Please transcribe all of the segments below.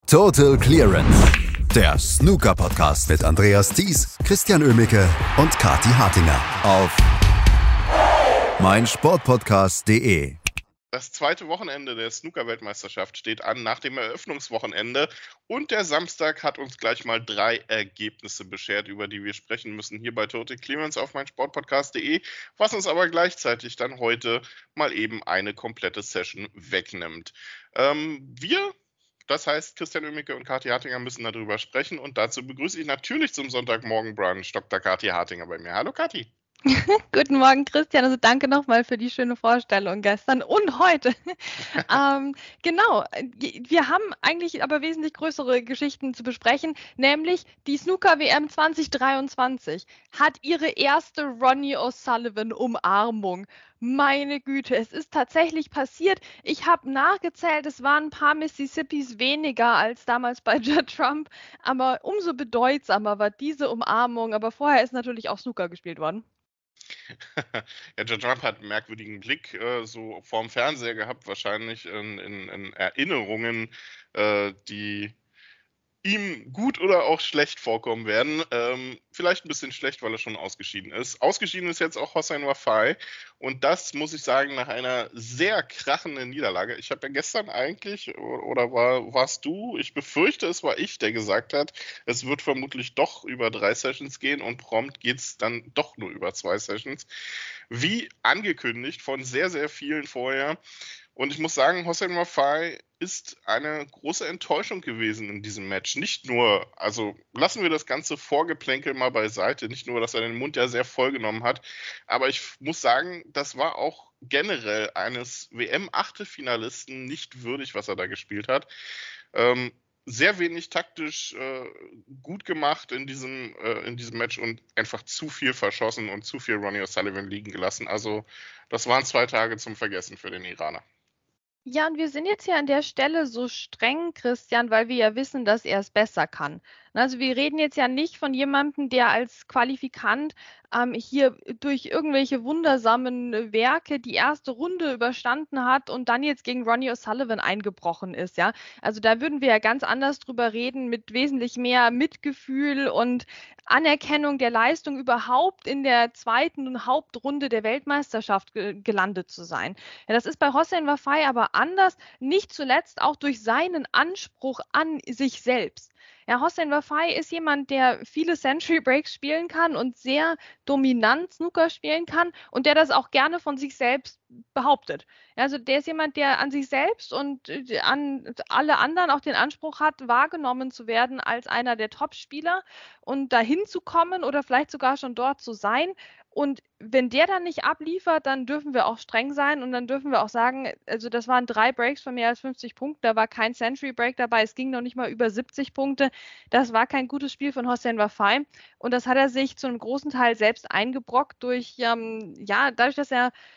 Total Clearance, der Snooker-Podcast mit Andreas Thies, Christian Oemicke und Kathi Hartinger auf meinsportpodcast.de. Das zweite Wochenende der Snooker-Weltmeisterschaft steht an nach dem Eröffnungswochenende und der Samstag hat uns gleich mal 3 Ergebnisse beschert, über die wir sprechen müssen hier bei Total Clearance auf meinsportpodcast.de, was uns aber gleichzeitig dann heute mal eben eine komplette Session wegnimmt. Das heißt, Christian Oemicke und Kathi Hartinger müssen darüber sprechen und dazu begrüße ich natürlich zum Sonntagmorgen-Brunch Dr. Kathi Hartinger bei mir. Hallo Kathi. Guten Morgen, Christian. Also danke nochmal für die schöne Vorstellung gestern und heute. Genau, wir haben eigentlich aber wesentlich größere Geschichten zu besprechen, nämlich die Snooker-WM 2023 hat ihre erste Ronnie O'Sullivan-Umarmung. Meine Güte, es ist tatsächlich passiert. Ich habe nachgezählt, es waren ein paar Mississippis weniger als damals bei Judd Trump, aber umso bedeutsamer war diese Umarmung. Aber vorher ist natürlich auch Snooker gespielt worden. Ja, Judd Trump hat einen merkwürdigen Blick so vorm Fernseher gehabt, wahrscheinlich in Erinnerungen, die ihm gut oder auch schlecht vorkommen werden. Vielleicht ein bisschen schlecht, weil er schon ausgeschieden ist. Ausgeschieden ist jetzt auch Hossein Wafai und das muss ich sagen nach einer sehr krachenden Niederlage. Ich habe ja gestern eigentlich, oder warst du, ich befürchte es war ich, der gesagt hat, es wird vermutlich doch über 3 Sessions gehen und prompt geht es dann doch nur über 2 Sessions. Wie angekündigt von sehr, sehr vielen vorher. Und ich muss sagen, Hossein Wafai ist eine große Enttäuschung gewesen in diesem Match. Nicht nur, also lassen wir das ganze Vorgeplänkel mal beiseite, nicht nur, dass er den Mund ja sehr voll genommen hat, aber ich muss sagen, das war auch generell eines WM-Achtelfinalisten nicht würdig, was er da gespielt hat. Sehr wenig taktisch gut gemacht in diesem Match und einfach zu viel verschossen und zu viel Ronnie O'Sullivan liegen gelassen. Also das waren 2 Tage zum Vergessen für den Iraner. Ja, und wir sind jetzt hier an der Stelle so streng, Christian, weil wir ja wissen, dass er es besser kann. Also wir reden jetzt ja nicht von jemandem, der als Qualifikant hier durch irgendwelche wundersamen Werke die erste Runde überstanden hat und dann jetzt gegen Ronnie O'Sullivan eingebrochen ist, ja. Also da würden wir ja ganz anders drüber reden, mit wesentlich mehr Mitgefühl und Anerkennung der Leistung überhaupt in der zweiten Hauptrunde der Weltmeisterschaft gelandet zu sein. Ja, das ist bei Hossein Wafai aber anders, nicht zuletzt auch durch seinen Anspruch an sich selbst. Ja, Hossein Wafai ist jemand, der viele Century Breaks spielen kann und sehr dominant Snooker spielen kann und der das auch gerne von sich selbst behauptet. Also der ist jemand, der an sich selbst und an alle anderen auch den Anspruch hat, wahrgenommen zu werden als einer der Top-Spieler und dahin zu kommen oder vielleicht sogar schon dort zu sein. Und wenn der dann nicht abliefert, dann dürfen wir auch streng sein und dann dürfen wir auch sagen, also das waren 3 Breaks von mehr als 50 Punkten, da war kein Century Break dabei, es ging noch nicht mal über 70 Punkte. Das war kein gutes Spiel von Hossein Wafai und das hat er sich zu einem großen Teil selbst eingebrockt durch, dadurch, dass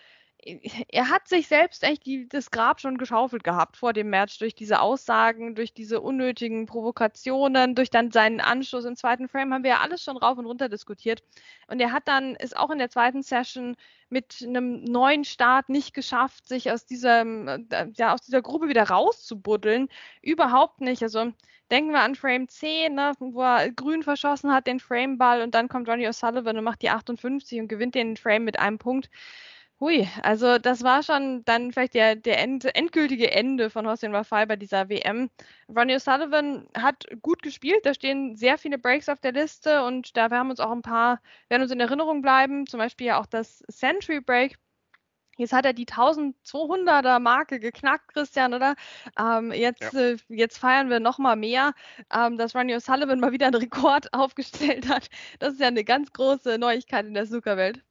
er hat sich selbst echt das Grab schon geschaufelt gehabt vor dem Match durch diese Aussagen, durch diese unnötigen Provokationen, durch dann seinen Anschluss im zweiten Frame haben wir ja alles schon rauf und runter diskutiert. Und er hat dann es auch in der zweiten Session mit einem neuen Start nicht geschafft, sich aus dieser Grube wieder rauszubuddeln. Überhaupt nicht. Also denken wir an Frame 10, ne, wo er grün verschossen hat, den Frameball und dann kommt Ronnie O'Sullivan und macht die 58 und gewinnt den Frame mit einem Punkt. Hui, also das war schon dann vielleicht der endgültige Ende von Hossein Wafai bei dieser WM. Ronnie O'Sullivan hat gut gespielt, da stehen sehr viele Breaks auf der Liste und da werden uns auch ein paar, werden uns in Erinnerung bleiben, zum Beispiel ja auch das Century Break. Jetzt hat er die 1200er Marke geknackt, Christian, oder? Jetzt feiern wir noch mal mehr, dass Ronnie O'Sullivan mal wieder einen Rekord aufgestellt hat. Das ist ja eine ganz große Neuigkeit in der Snookerwelt.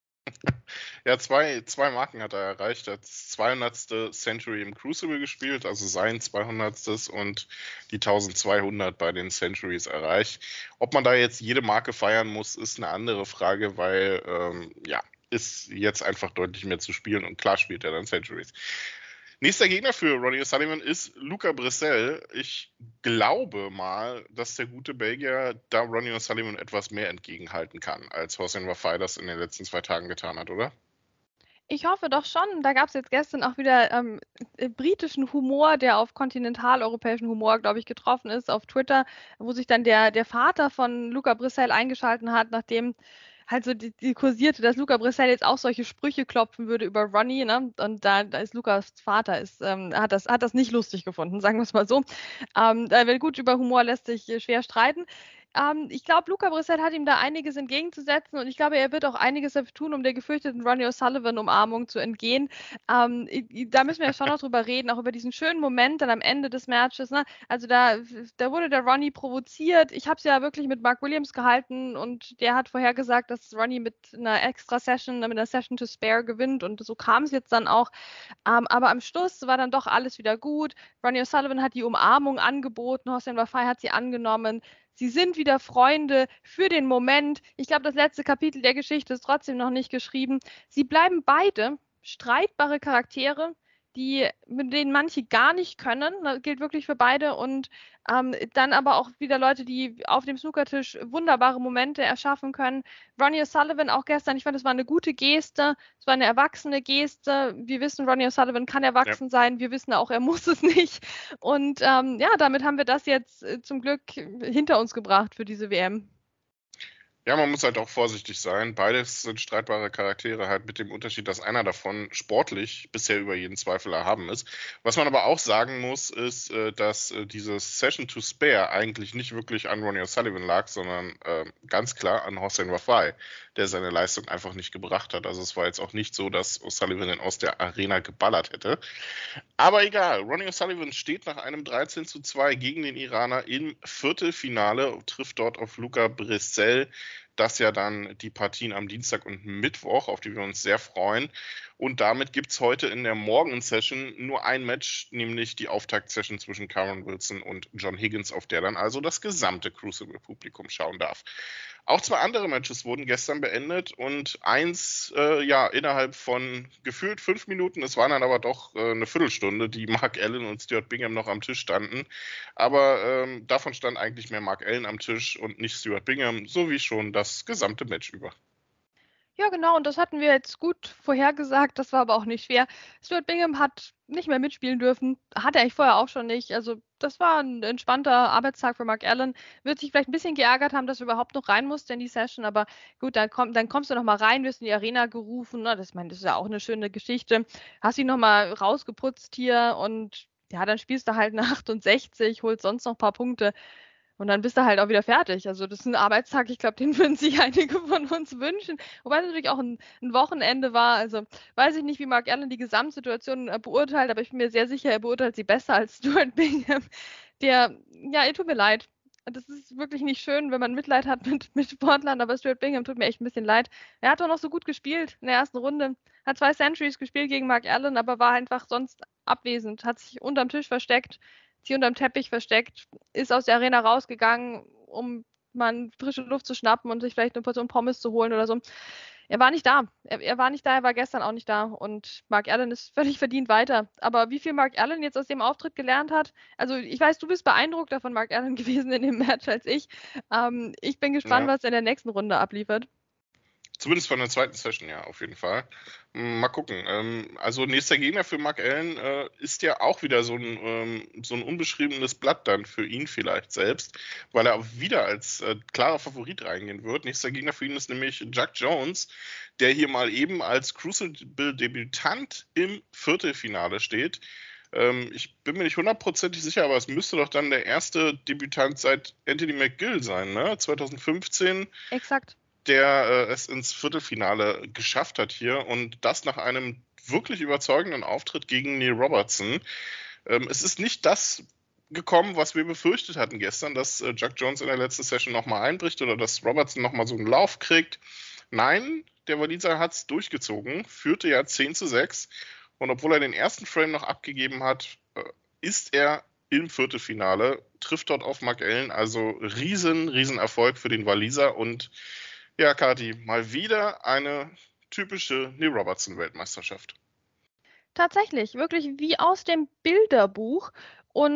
Ja, zwei Marken hat er erreicht. Er hat das 200. Century im Crucible gespielt, also sein 200. und die 1200 bei den Centuries erreicht. Ob man da jetzt jede Marke feiern muss, ist eine andere Frage, weil, ist jetzt einfach deutlich mehr zu spielen und klar spielt er dann Centuries. Nächster Gegner für Ronnie O'Sullivan ist Luca Bressel. Ich glaube mal, dass der gute Belgier da Ronnie O'Sullivan etwas mehr entgegenhalten kann, als Hossein Wafai das in den letzten 2 Tagen getan hat, oder? Ich hoffe doch schon. Da gab es jetzt gestern auch wieder britischen Humor, der auf kontinentaleuropäischen Humor, glaube ich, getroffen ist auf Twitter, wo sich dann der Vater von Luca Brissell eingeschalten hat, nachdem halt so die kursierte, dass Luca Brissell jetzt auch solche Sprüche klopfen würde über Ronnie, ne? Und da ist Lukas Vater, hat das nicht lustig gefunden, sagen wir es mal so. Gut, über Humor lässt sich schwer streiten. Ich glaube, Luca Brissett hat ihm da einiges entgegenzusetzen und ich glaube, er wird auch einiges dafür tun, um der gefürchteten Ronnie O'Sullivan-Umarmung zu entgehen. Da müssen wir ja schon noch drüber reden, auch über diesen schönen Moment dann am Ende des Matches. Ne? Also da wurde der Ronnie provoziert. Ich habe es ja wirklich mit Mark Williams gehalten und der hat vorher gesagt, dass Ronnie mit einer Extra-Session, mit einer Session to Spare gewinnt und so kam es jetzt dann auch. Aber am Schluss war dann doch alles wieder gut. Ronnie O'Sullivan hat die Umarmung angeboten, Hossein Wafai hat sie angenommen. Sie sind wieder Freunde für den Moment. Ich glaube, das letzte Kapitel der Geschichte ist trotzdem noch nicht geschrieben. Sie bleiben beide streitbare Charaktere, mit denen manche gar nicht können. Das gilt wirklich für beide. Und dann aber auch wieder Leute, die auf dem Snookertisch wunderbare Momente erschaffen können. Ronnie O'Sullivan auch gestern, ich fand, es war eine gute Geste. Es war eine erwachsene Geste. Wir wissen, Ronnie O'Sullivan kann erwachsen sein. Wir wissen auch, er muss es nicht. Und damit haben wir das jetzt zum Glück hinter uns gebracht für diese WM. Ja, man muss halt auch vorsichtig sein. Beides sind streitbare Charaktere, halt mit dem Unterschied, dass einer davon sportlich bisher über jeden Zweifel erhaben ist. Was man aber auch sagen muss, ist, dass dieses Session to Spare eigentlich nicht wirklich an Ronnie O'Sullivan lag, sondern ganz klar an Hossein Wafai, der seine Leistung einfach nicht gebracht hat. Also es war jetzt auch nicht so, dass O'Sullivan ihn aus der Arena geballert hätte. Aber egal, Ronnie O'Sullivan steht nach einem 13:2 gegen den Iraner im Viertelfinale, trifft dort auf Luca Brissell. Das ja dann die Partien am Dienstag und Mittwoch, auf die wir uns sehr freuen. Und damit gibt es heute in der Morgen-Session nur ein Match, nämlich die Auftakt-Session zwischen Karen Wilson und John Higgins, auf der dann also das gesamte Crucible-Publikum schauen darf. Auch 2 andere Matches wurden gestern beendet und eins innerhalb von gefühlt 5 Minuten, es waren dann aber doch eine Viertelstunde, die Mark Allen und Stuart Bingham noch am Tisch standen. Aber davon stand eigentlich mehr Mark Allen am Tisch und nicht Stuart Bingham, so wie schon das gesamte Match über. Ja, genau, und das hatten wir jetzt gut vorhergesagt, das war aber auch nicht schwer. Stuart Bingham hat nicht mehr mitspielen dürfen, hat er eigentlich vorher auch schon nicht. Also das war ein entspannter Arbeitstag für Mark Allen. Wird sich vielleicht ein bisschen geärgert haben, dass er überhaupt noch rein musste in die Session, aber gut, dann kommst du noch mal rein, wirst in die Arena gerufen. Ne? Das ist ja auch eine schöne Geschichte. Hast ihn noch mal rausgeputzt hier und ja, dann spielst du halt eine 68, holst sonst noch ein paar Punkte. Und dann bist du halt auch wieder fertig. Also das ist ein Arbeitstag, ich glaube, den würden sich einige von uns wünschen. Wobei es natürlich auch ein Wochenende war. Also weiß ich nicht, wie Mark Allen die Gesamtsituation beurteilt, aber ich bin mir sehr sicher, er beurteilt sie besser als Stuart Bingham. Ihr tut mir leid. Das ist wirklich nicht schön, wenn man Mitleid hat mit Sportlern, aber Stuart Bingham tut mir echt ein bisschen leid. Er hat doch noch so gut gespielt in der ersten Runde. Hat 2 Centuries gespielt gegen Mark Allen, aber war einfach sonst abwesend. Hat sich unterm Tisch versteckt, hier unterm Teppich versteckt, ist aus der Arena rausgegangen, um mal frische Luft zu schnappen und sich vielleicht eine Portion Pommes zu holen oder so. Er war nicht da. Er war nicht da, er war gestern auch nicht da. Und Mark Allen ist völlig verdient weiter. Aber wie viel Mark Allen jetzt aus dem Auftritt gelernt hat, also ich weiß, du bist beeindruckter von Mark Allen gewesen in dem Match als ich. Ich bin gespannt, was er in der nächsten Runde abliefert. Zumindest von der zweiten Session, ja, auf jeden Fall. Mal gucken. Also nächster Gegner für Mark Allen ist ja auch wieder so ein unbeschriebenes Blatt dann für ihn vielleicht selbst, weil er auch wieder als klarer Favorit reingehen wird. Nächster Gegner für ihn ist nämlich Jack Jones, der hier mal eben als Crucible-Debütant im Viertelfinale steht. Ich bin mir nicht 100% sicher, aber es müsste doch dann der erste Debütant seit Anthony McGill sein, ne? 2015. Exakt. Der es ins Viertelfinale geschafft hat hier und das nach einem wirklich überzeugenden Auftritt gegen Neil Robertson. Es ist nicht das gekommen, was wir befürchtet hatten gestern, dass Jack Jones in der letzten Session nochmal einbricht oder dass Robertson nochmal so einen Lauf kriegt. Nein, der Waliser hat es durchgezogen, führte ja 10:6 und obwohl er den ersten Frame noch abgegeben hat, ist er im Viertelfinale, trifft dort auf Mark Allen, also riesen Erfolg für den Waliser und ja, Kathi, mal wieder eine typische Neil Robertson-Weltmeisterschaft. Tatsächlich, wirklich wie aus dem Bilderbuch. Und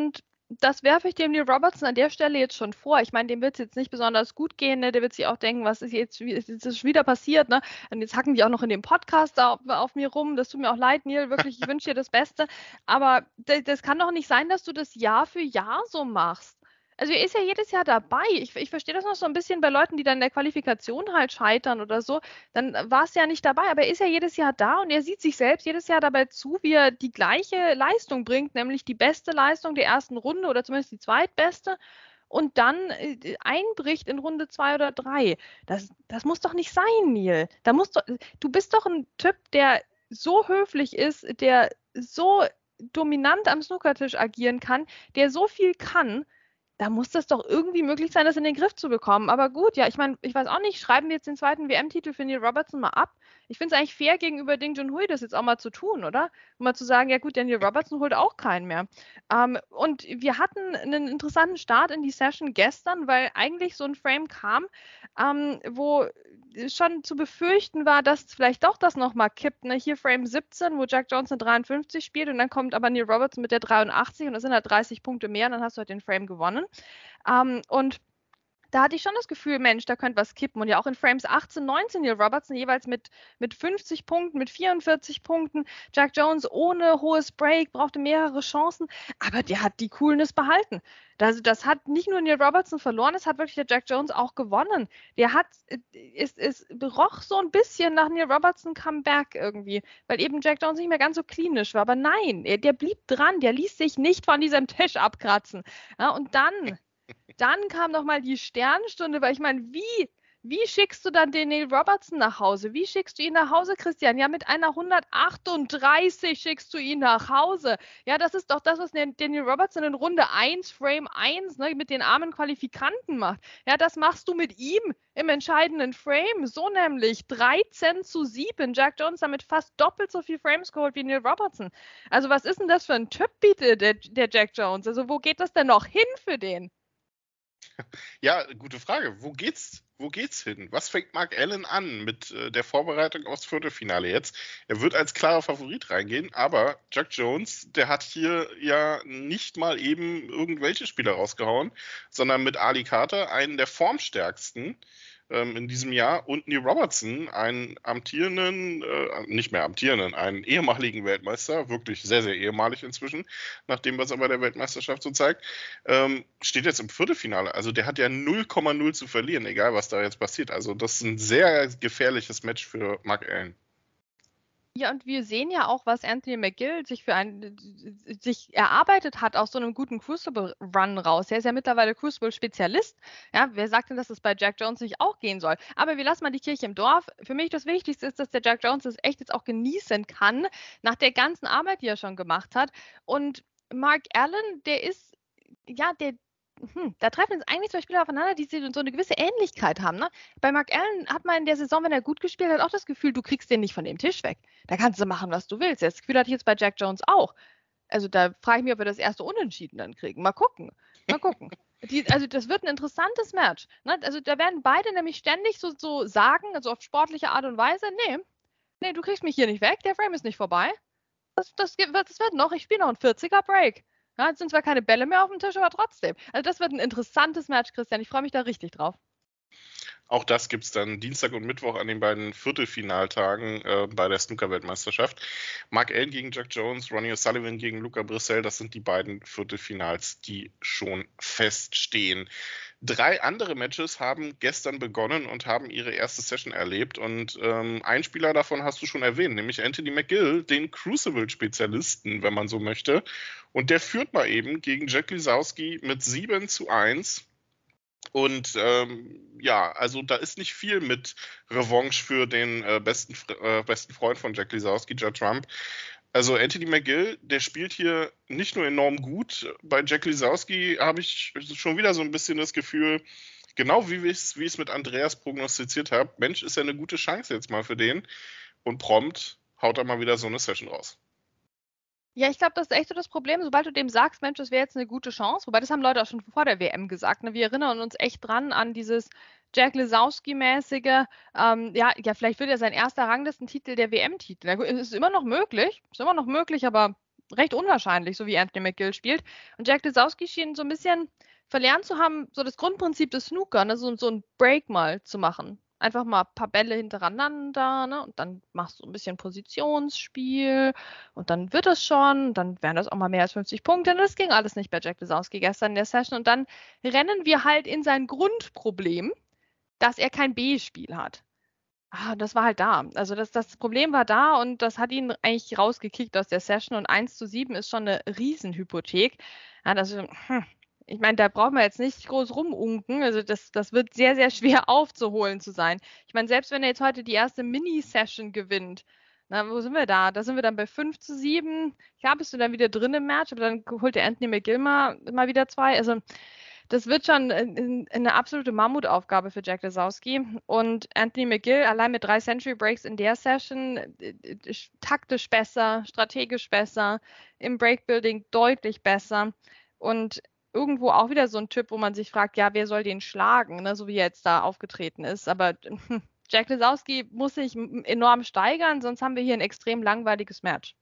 das werfe ich dem Neil Robertson an der Stelle jetzt schon vor. Ich meine, dem wird es jetzt nicht besonders gut gehen. Ne? Der wird sich auch denken, was ist jetzt, wie ist das wieder passiert? Ne? Und jetzt hacken die auch noch in dem Podcast auf mir rum. Das tut mir auch leid, Neil. Wirklich, ich wünsche dir das Beste. Aber das kann doch nicht sein, dass du das Jahr für Jahr so machst. Also er ist ja jedes Jahr dabei. Ich verstehe das noch so ein bisschen bei Leuten, die dann in der Qualifikation halt scheitern oder so. Dann war es ja nicht dabei, aber er ist ja jedes Jahr da und er sieht sich selbst jedes Jahr dabei zu, wie er die gleiche Leistung bringt, nämlich die beste Leistung der ersten Runde oder zumindest die zweitbeste und dann einbricht in Runde 2 oder 3. Das muss doch nicht sein, Neil. Du bist doch ein Typ, der so höflich ist, der so dominant am Snookertisch agieren kann, der so viel kann. Da muss das doch irgendwie möglich sein, das in den Griff zu bekommen. Aber gut, ja, ich meine, ich weiß auch nicht, schreiben wir jetzt den zweiten WM-Titel für Neil Robertson mal ab? Ich finde es eigentlich fair gegenüber Ding Junhui, das jetzt auch mal zu tun, oder? Um mal zu sagen, ja gut, der Neil Robertson holt auch keinen mehr. Und wir hatten einen interessanten Start in die Session gestern, weil eigentlich so ein Frame kam, wo schon zu befürchten war, dass vielleicht doch das nochmal kippt. Ne? Hier Frame 17, wo Jack Johnson 53 spielt und dann kommt aber Neil Robertson mit der 83 und das sind halt 30 Punkte mehr und dann hast du halt den Frame gewonnen. Und da hatte ich schon das Gefühl, Mensch, da könnte was kippen. Und ja auch in Frames 18, 19 Neil Robertson jeweils mit 50 Punkten, mit 44 Punkten. Jack Jones ohne hohes Break, brauchte mehrere Chancen. Aber der hat die Coolness behalten. Das hat nicht nur Neil Robertson verloren, es hat wirklich der Jack Jones auch gewonnen. Es roch so ein bisschen nach Neil Robertson Comeback irgendwie, weil eben Jack Jones nicht mehr ganz so klinisch war. Aber nein, der blieb dran, der ließ sich nicht von diesem Tisch abkratzen. Ja, und dann kam noch mal die Sternstunde, weil ich meine, wie schickst du dann den Neil Robertson nach Hause? Wie schickst du ihn nach Hause, Christian? Ja, mit einer 138 schickst du ihn nach Hause. Ja, das ist doch das, was der Neil Robertson in Runde 1, Frame 1, ne, mit den armen Qualifikanten macht. Ja, das machst du mit ihm im entscheidenden Frame. So nämlich 13:7. Jack Jones damit fast doppelt so viel Frames geholt wie Neil Robertson. Also was ist denn das für ein Typ, bitte, der Jack Jones? Also wo geht das denn noch hin für den? Ja, gute Frage. Wo geht's hin? Was fängt Mark Allen an mit der Vorbereitung aufs Viertelfinale jetzt? Er wird als klarer Favorit reingehen, aber Jack Jones, der hat hier ja nicht mal eben irgendwelche Spieler rausgehauen, sondern mit Ali Carter einen der formstärksten in diesem Jahr und Neil Robertson, einen nicht mehr amtierenden, einen ehemaligen Weltmeister, wirklich sehr, sehr ehemalig inzwischen, nach dem, was er bei der Weltmeisterschaft so zeigt, steht jetzt im Viertelfinale. Also der hat ja 0,0 zu verlieren, egal was da jetzt passiert. Also das ist ein sehr gefährliches Match für Mark Allen. Ja, und wir sehen ja auch, was Anthony McGill sich erarbeitet hat aus so einem guten Crucible-Run raus. Er ist ja mittlerweile Crucible-Spezialist. Ja, wer sagt denn, dass es bei Jack Jones nicht auch gehen soll? Aber wir lassen mal die Kirche im Dorf. Für mich das Wichtigste ist, dass der Jack Jones das echt jetzt auch genießen kann, nach der ganzen Arbeit, die er schon gemacht hat. Und Mark Allen, der ist, ja, da treffen jetzt eigentlich zwei Spieler aufeinander, die so eine gewisse Ähnlichkeit haben. Ne? Bei Mark Allen hat man in der Saison, wenn er gut gespielt hat, auch das Gefühl, du kriegst den nicht von dem Tisch weg. Da kannst du machen, was du willst. Das Gefühl hatte ich jetzt bei Jack Jones auch. Also da frage ich mich, ob wir das erste Unentschieden dann kriegen. Mal gucken. Also das wird ein interessantes Match. Ne? Also da werden beide nämlich ständig so sagen, also auf sportliche Art und Weise, nee, du kriegst mich hier nicht weg, der Frame ist nicht vorbei. Das wird noch, ich spiele noch einen 40er Break. Ja, jetzt sind zwar keine Bälle mehr auf dem Tisch, aber trotzdem. Also das wird ein interessantes Match, Christian. Ich freue mich da richtig drauf. Auch das gibt es dann Dienstag und Mittwoch an den beiden Viertelfinaltagen bei der Snooker-Weltmeisterschaft. Mark Allen gegen Jack Jones, Ronnie O'Sullivan gegen Luca Brissell, das sind die beiden Viertelfinals, die schon feststehen. 3 andere Matches haben gestern begonnen und haben ihre erste Session erlebt. Und ein Spieler davon hast du schon erwähnt, nämlich Anthony McGill, den Crucible-Spezialisten, wenn man so möchte. Und der führt mal eben gegen Jack Lisowski mit 7:1. Und also da ist nicht viel mit Revanche für den besten Freund von Jack Lisowski, Judd Trump. Also Anthony McGill, der spielt hier nicht nur enorm gut. Bei Jack Lisowski habe ich schon wieder so ein bisschen das Gefühl, genau wie ich es mit Andreas prognostiziert habe, Mensch, ist ja eine gute Chance jetzt mal für den. Und prompt haut er mal wieder so eine Session raus. Ja, ich glaube, das ist echt so das Problem, sobald du dem sagst, Mensch, das wäre jetzt eine gute Chance, wobei das haben Leute auch schon vor der WM gesagt, ne? Wir erinnern uns echt dran an dieses Jack Lisowski-mäßige, vielleicht wird ja sein erster Ranglistentitel der WM-Titel. Es ist immer noch möglich, aber recht unwahrscheinlich, so wie Anthony McGill spielt. Und Jack Lisowski schien so ein bisschen verlernt zu haben, so das Grundprinzip des Snooker, ne, so ein Break mal zu machen. Einfach mal ein paar Bälle hintereinander, ne, und dann machst du ein bisschen Positionsspiel und dann wird das schon, dann wären das auch mal mehr als 50 Punkte. Und das ging alles nicht bei Jack Lisowski gestern in der Session. Und dann rennen wir halt in sein Grundproblem, dass er kein B-Spiel hat. Das war halt da. Also das Problem war da und das hat ihn eigentlich rausgekickt aus der Session und 1:7 ist schon eine Riesenhypothek. Ja, ich meine, da braucht man jetzt nicht groß rumunken. Also das wird sehr, sehr schwer aufzuholen zu sein. Ich meine, selbst wenn er jetzt heute die erste Mini-Session gewinnt, na, wo sind wir da? Da sind wir dann bei 5:7. Ja, bist du dann wieder drin im Match, aber dann holt der Anthony McGill mal wieder 2. Also das wird schon eine absolute Mammutaufgabe für Jack Lisowski. Und Anthony McGill allein mit 3 Century Breaks in der Session taktisch besser, strategisch besser, im Breakbuilding deutlich besser. Und irgendwo auch wieder so ein Typ, wo man sich fragt, ja, wer soll den schlagen, ne, so wie er jetzt da aufgetreten ist. Aber Jack Lisowski muss sich enorm steigern, sonst haben wir hier ein extrem langweiliges Match.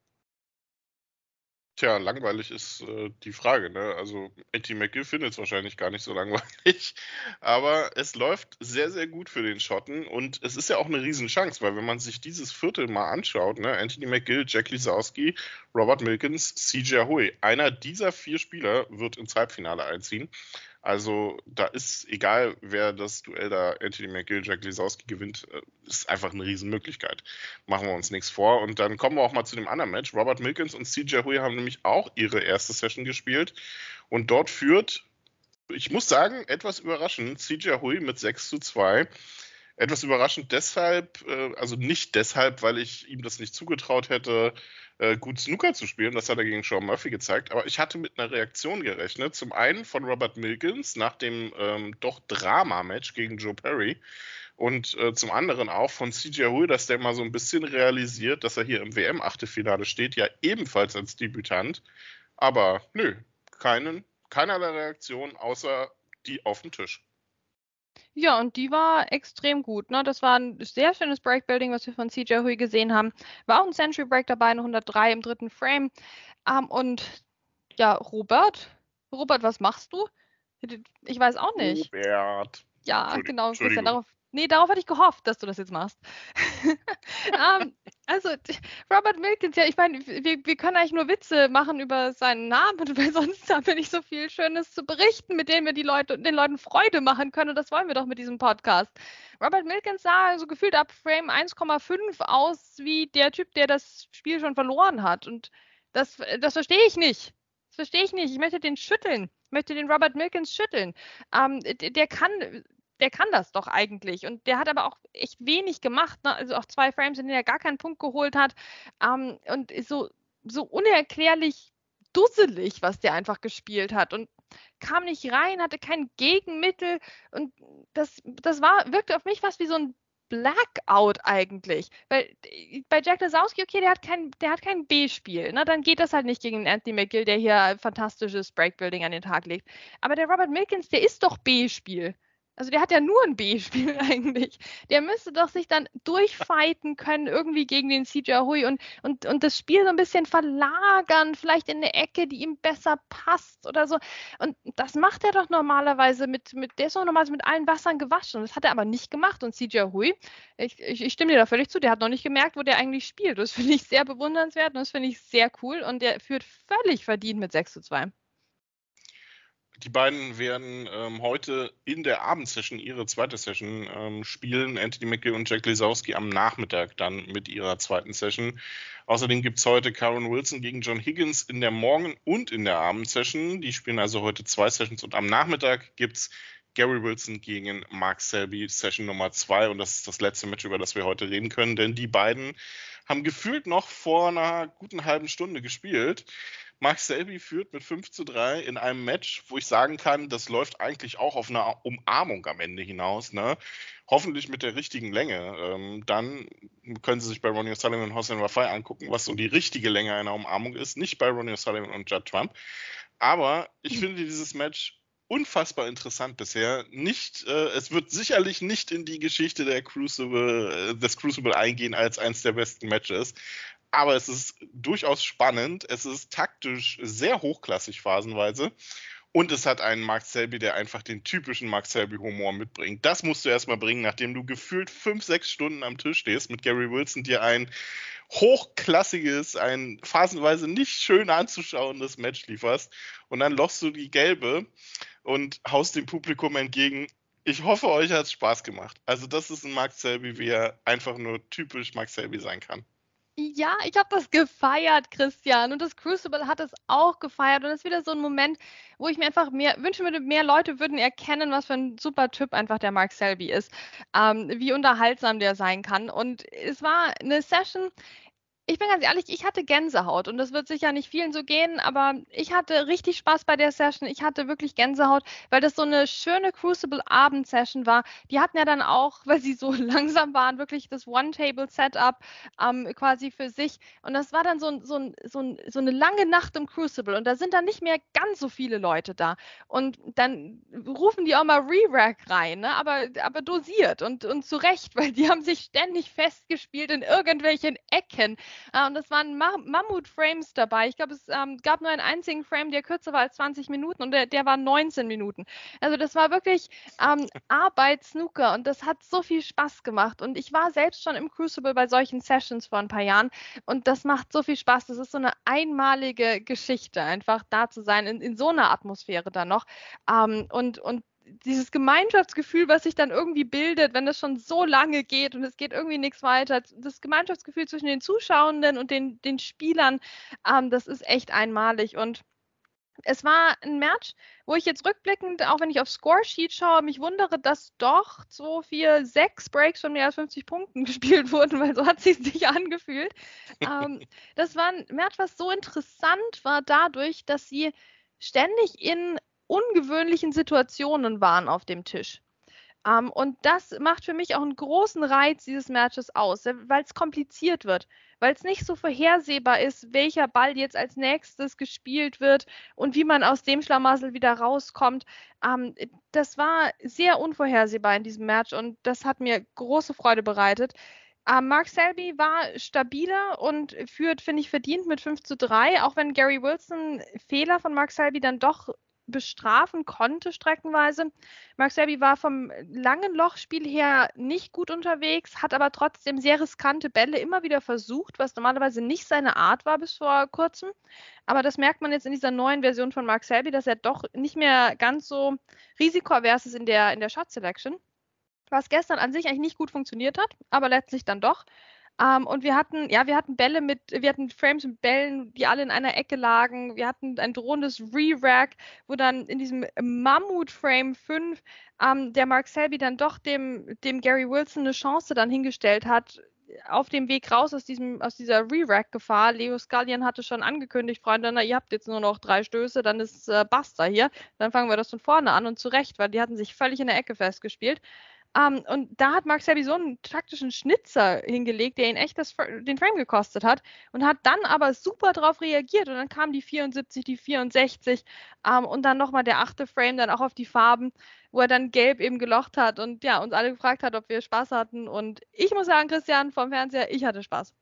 Tja, langweilig ist die Frage, ne? Also Anthony McGill findet es wahrscheinlich gar nicht so langweilig, aber es läuft sehr, sehr gut für den Schotten und es ist ja auch eine Riesenchance, weil wenn man sich dieses Viertel mal anschaut, ne? Anthony McGill, Jack Lisowski, Robert Milkins, CJ Hui, einer dieser 4 Spieler wird ins Halbfinale einziehen. Also da ist, egal wer das Duell da Anthony McGill, Jack Lisowski gewinnt, ist einfach eine Riesenmöglichkeit. Machen wir uns nichts vor. Und dann kommen wir auch mal zu dem anderen Match. Robert Milkins und CJ Hui haben nämlich auch ihre erste Session gespielt. Und dort führt, ich muss sagen, etwas überraschend, CJ Hui mit 6:2. Etwas überraschend deshalb, also nicht deshalb, weil ich ihm das nicht zugetraut hätte, gut Snooker zu spielen. Das hat er gegen Sean Murphy gezeigt. Aber ich hatte mit einer Reaktion gerechnet. Zum einen von Robert Milkins nach dem doch Drama-Match gegen Joe Perry. Und zum anderen auch von CJ Hui, dass der mal so ein bisschen realisiert, dass er hier im WM-Achtelfinale steht, ja ebenfalls als Debütant. Aber nö, keinerlei Reaktion, außer die auf dem Tisch. Ja, und die war extrem gut. Ne? Das war ein sehr schönes Breakbuilding, was wir von CJ Hui gesehen haben. War auch ein Century Break dabei, eine 103 im 3. Frame. Und ja, Robert, was machst du? Ich weiß auch nicht. Robert. Ja, genau, Christian, Entschuldigung. darauf hatte ich gehofft, dass du das jetzt machst. Also, Robert Milkins, ja, ich meine, wir können eigentlich nur Witze machen über seinen Namen, weil sonst haben wir nicht so viel Schönes zu berichten, mit dem wir den Leuten Freude machen können. Und das wollen wir doch mit diesem Podcast. Robert Milkins sah so gefühlt ab Frame 1,5 aus wie der Typ, der das Spiel schon verloren hat. Und das verstehe ich nicht. Das verstehe ich nicht. Ich möchte den schütteln. Ich möchte den Robert Milkins schütteln. Der kann das doch eigentlich. Und der hat aber auch echt wenig gemacht. Ne? Also auch 2 Frames, in denen er gar keinen Punkt geholt hat. Und ist so unerklärlich dusselig, was der einfach gespielt hat. Und kam nicht rein, hatte kein Gegenmittel. Und das wirkte auf mich fast wie so ein Blackout eigentlich. Weil bei Jack Lisowski, okay, der hat kein B-Spiel. Ne? Dann geht das halt nicht gegen Anthony McGill, der hier fantastisches Breakbuilding an den Tag legt. Aber der Robert Milkins, der ist doch B-Spiel. Also der hat ja nur ein B-Spiel eigentlich. Der müsste doch sich dann durchfighten können irgendwie gegen den CJ Hui und das Spiel so ein bisschen verlagern, vielleicht in eine Ecke, die ihm besser passt oder so. Und das macht er doch normalerweise der ist doch normalerweise mit allen Wassern gewaschen. Und das hat er aber nicht gemacht. Und CJ Hui, ich stimme dir da völlig zu, der hat noch nicht gemerkt, wo der eigentlich spielt. Das finde ich sehr bewundernswert und das finde ich sehr cool. Und der führt völlig verdient mit 6:2. Die beiden werden heute in der Abendsession ihre zweite Session spielen. Anthony McGill und Jack Lisowski am Nachmittag dann mit ihrer zweiten Session. Außerdem gibt es heute Karen Wilson gegen John Higgins in der Morgen- und in der Abendsession. Die spielen also heute 2 Sessions und am Nachmittag gibt es Gary Wilson gegen Mark Selby, Session Nummer 2. Und das ist das letzte Match, über das wir heute reden können, denn die beiden haben gefühlt noch vor einer guten halben Stunde gespielt. Mark Selby führt mit 5:3 in einem Match, wo ich sagen kann, das läuft eigentlich auch auf eine Umarmung am Ende hinaus. Ne? Hoffentlich mit der richtigen Länge. Dann können Sie sich bei Ronnie O'Sullivan und Hossein Wafai angucken, was so die richtige Länge einer Umarmung ist. Nicht bei Ronnie O'Sullivan und Judd Trump. Aber ich finde dieses Match unfassbar interessant bisher. Es wird sicherlich nicht in die Geschichte des Crucible eingehen als eines der besten Matches. aber es ist durchaus spannend. Es ist taktisch sehr hochklassig phasenweise. Und es hat einen Mark Selby, der einfach den typischen Mark Selby-Humor mitbringt. Das musst du erstmal bringen, nachdem du gefühlt 5-6 Stunden am Tisch stehst mit Gary Wilson, dir ein hochklassiges, ein phasenweise nicht schön anzuschauendes Match lieferst. Und dann lochst du die Gelbe und haust dem Publikum entgegen. Ich hoffe, euch hat es Spaß gemacht. Also das ist ein Mark Selby, wie er einfach nur typisch Mark Selby sein kann. Ja, ich habe das gefeiert, Christian. Und das Crucible hat es auch gefeiert. Und es ist wieder so ein Moment, wo ich mir einfach wünschen würde, mehr Leute würden erkennen, was für ein super Typ einfach der Mark Selby ist. Wie unterhaltsam der sein kann. Und es war eine Session. Ich bin ganz ehrlich, ich hatte Gänsehaut und das wird sicher nicht vielen so gehen, aber ich hatte richtig Spaß bei der Session. Ich hatte wirklich Gänsehaut, weil das so eine schöne Crucible-Abend-Session war. Die hatten ja dann auch, weil sie so langsam waren, wirklich das One-Table-Setup quasi für sich. Und das war dann so eine lange Nacht im Crucible und da sind dann nicht mehr ganz so viele Leute da. Und dann rufen die auch mal Re-Rack rein, ne? aber dosiert und zu Recht, weil die haben sich ständig festgespielt in irgendwelchen Ecken. Und es waren Mammut-Frames dabei. Ich glaube, es gab nur einen einzigen Frame, der kürzer war als 20 Minuten und der war 19 Minuten. Also das war wirklich Arbeit-Snooker und das hat so viel Spaß gemacht. Und ich war selbst schon im Crucible bei solchen Sessions vor ein paar Jahren und das macht so viel Spaß. Das ist so eine einmalige Geschichte, einfach da zu sein, in so einer Atmosphäre dann noch. Und dieses Gemeinschaftsgefühl, was sich dann irgendwie bildet, wenn das schon so lange geht und es geht irgendwie nichts weiter, das Gemeinschaftsgefühl zwischen den Zuschauenden und den Spielern, das ist echt einmalig. Und es war ein Match, wo ich jetzt rückblickend, auch wenn ich auf Scoresheet schaue, mich wundere, dass doch 2, 4, 6 Breaks von mehr als 50 Punkten gespielt wurden, weil so hat es sich angefühlt. Das war ein Match, was so interessant war dadurch, dass sie ständig in ungewöhnlichen Situationen waren auf dem Tisch. Und das macht für mich auch einen großen Reiz dieses Matches aus, weil es kompliziert wird, weil es nicht so vorhersehbar ist, welcher Ball jetzt als nächstes gespielt wird und wie man aus dem Schlamassel wieder rauskommt. Das war sehr unvorhersehbar in diesem Match und das hat mir große Freude bereitet. Mark Selby war stabiler und führt, finde ich, verdient mit 5:3, auch wenn Gary Wilson Fehler von Mark Selby dann doch bestrafen konnte streckenweise. Mark Selby war vom langen Lochspiel her nicht gut unterwegs, hat aber trotzdem sehr riskante Bälle immer wieder versucht, was normalerweise nicht seine Art war bis vor kurzem. Aber das merkt man jetzt in dieser neuen Version von Mark Selby, dass er doch nicht mehr ganz so risikoavers ist in der Shot Selection, was gestern an sich eigentlich nicht gut funktioniert hat, aber letztlich dann doch. Und wir hatten Frames mit Bällen, die alle in einer Ecke lagen. Wir hatten ein drohendes Re-Rack, wo dann in diesem Mammut-Frame 5 der Mark Selby dann doch dem Gary Wilson eine Chance dann hingestellt hat, auf dem Weg raus aus dieser Re-Rack-Gefahr. Leo Scullion hatte schon angekündigt, Freunde, na, ihr habt jetzt nur noch 3 Stöße, dann ist basta hier. Dann fangen wir das von vorne an und zurecht, weil die hatten sich völlig in der Ecke festgespielt. Und da hat Mark Selby so einen taktischen Schnitzer hingelegt, der ihn echt den Frame gekostet hat und hat dann aber super drauf reagiert und dann kam die 74, die 64 und dann nochmal der 8. Frame dann auch auf die Farben, wo er dann gelb eben gelocht hat und ja, uns alle gefragt hat, ob wir Spaß hatten und ich muss sagen, Christian, vom Fernseher, ich hatte Spaß.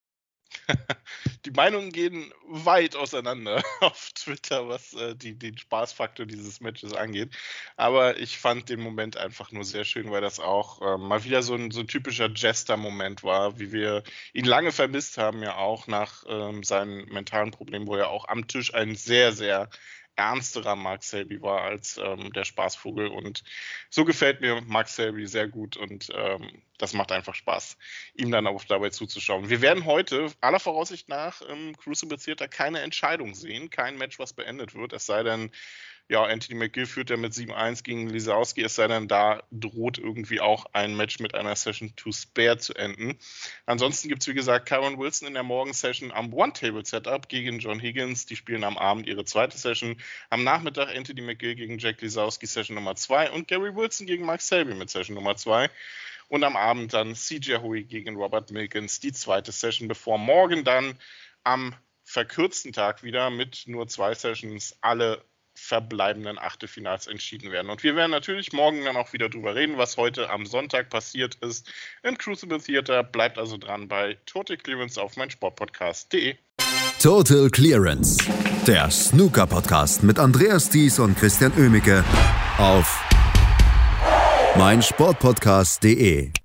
Die Meinungen gehen weit auseinander auf Twitter, was den Spaßfaktor dieses Matches angeht. Aber ich fand den Moment einfach nur sehr schön, weil das auch mal wieder so ein typischer Jester-Moment war, wie wir ihn lange vermisst haben, ja auch nach seinen mentalen Problemen, wo er auch am Tisch ein sehr, sehr ernsterer Mark Selby war als der Spaßvogel. Und so gefällt mir Mark Selby sehr gut und das macht einfach Spaß, ihm dann auch dabei zuzuschauen. Wir werden heute aller Voraussicht nach im Crucible Theater keine Entscheidung sehen, kein Match, was beendet wird, es sei denn, ja, Anthony McGill führt ja mit 7:1 gegen Lisowski, es sei denn, da droht irgendwie auch ein Match mit einer Session to Spare zu enden. Ansonsten gibt es, wie gesagt, Kyron Wilson in der Morgensession am One-Table-Setup gegen John Higgins. Die spielen am Abend ihre zweite Session. Am Nachmittag Anthony McGill gegen Jack Lisowski, Session Nummer 2 und Gary Wilson gegen Mark Selby mit Session Nummer 2. Und am Abend dann CJ Hui gegen Robert Milkins, die zweite Session, bevor morgen dann am verkürzten Tag wieder mit nur 2 Sessions alle verbleibenden Achtelfinals entschieden werden. Und wir werden natürlich morgen dann auch wieder drüber reden, was heute am Sonntag passiert ist im Crucible Theater. Bleibt also dran bei Total Clearance auf meinsportpodcast.de. Total Clearance, der Snooker-Podcast mit Andreas Thies und Christian Oemicke auf meinsportpodcast.de.